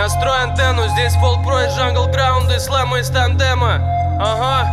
Настрой антенну, здесь Folk Pro и Jungle Ground, и слэма из тандема. Ага.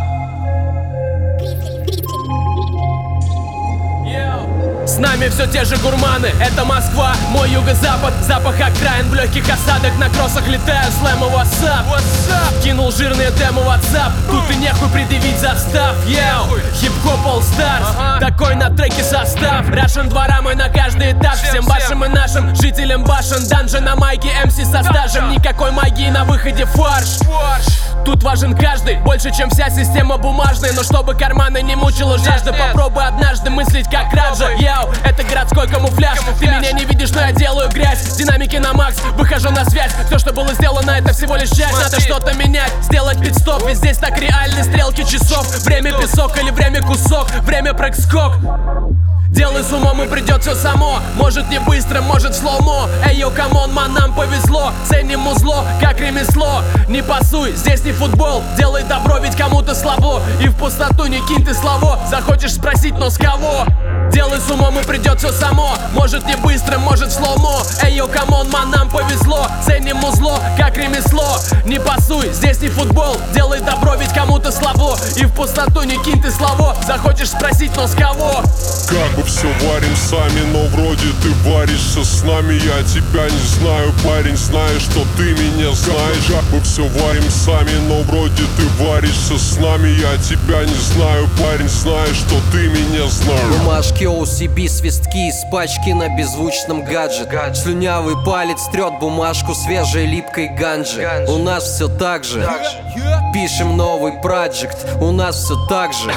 С нами все те же гурманы, это Москва, мой юго-запад. Запах окраин в легких осадок, на кроссах летаю, слэма WhatsApp. Кинул жирные демо WhatsApp, тут и нехуй предъявить застав. Хип-хоп All Stars, такой на треке состав. Russian двора мой на каждый этаж, всем вашим и нашим жителям башен. Данжи на майке, МС со стажем, никакой магии на выходе фарш. Тут важен каждый, больше чем вся система бумажная. Но чтобы карманы не мучила жажда, попробуй однажды мыслить как Раджа. Йоу, это городской камуфляж, ты меня не видишь, но я делаю грязь. Динамики на макс, выхожу на связь. Все, что было сделано, это всего лишь часть. Надо что-то менять, сделать пит-стоп, ведь здесь так реальны стрелки часов. Время песок или время кусок, время прыг-скок. Делай с умом и придет все само. Может не быстро, может слоумо. Эй, йо, камон, ман, нам повезло. Ценим узло, как ремесло. Не пасуй, здесь не футбол. Делай добро, ведь кому-то слабо. И в пустоту не кинь ты слово. Захочешь спросить, но с кого? Делай с умом и придет все само. Может не быстро, может слоумо. Эй, йо, камон, ман, нам повезло. Ценим узло, как ремесло. Не пасуй, здесь не футбол. Делай добро, ведь кому-то слабо. И в пустоту не кинь ты слово. Захочешь спросить, но с кого? Как бы все варим сами, но вроде ты варишься с нами. Я тебя не знаю, парень, знаю, что ты меня знаешь. Как бы все варим сами, но вроде ты варишься с нами. Я тебя не знаю, парень, знаю, что ты меня знаешь. Бумажки OCB, свистки из пачки на беззвучном гаджет. Слюнявый палец трет бумажку свежей липкой ганджи. У нас все так же. Пишем новый проект, у нас все так же.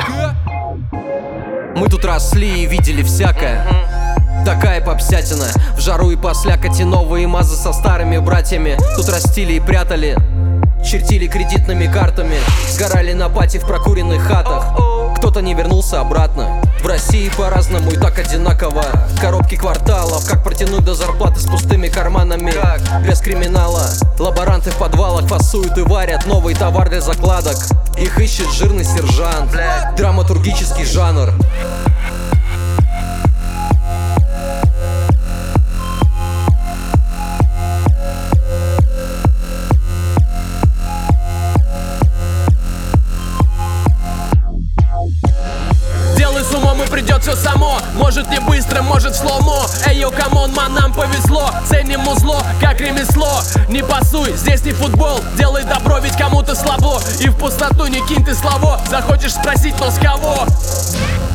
Мы тут росли и видели всякое. Такая попсятина, в жару и по слякоти. Новые мазы со старыми братьями. Тут растили и прятали, чертили кредитными картами. Сгорали на пати в прокуренных хатах. Кто-то не вернулся обратно. В России по-разному и так одинаково. Коробки кварталов, как протянуть до зарплаты с пустыми карманами. Без криминала, лаборанты в подвалах фасуют и варят новый товар для закладок. Их ищет жирный сержант, драматургический жанр. С умом и придет все само. Может не быстро, может слоумо. Эй, йо, камон, ман, нам повезло. Ценим узло, как ремесло. Не пасуй, здесь не футбол. Делай добро, ведь кому-то слабо. И в пустоту не кинь ты слово. Захочешь спросить, но с кого?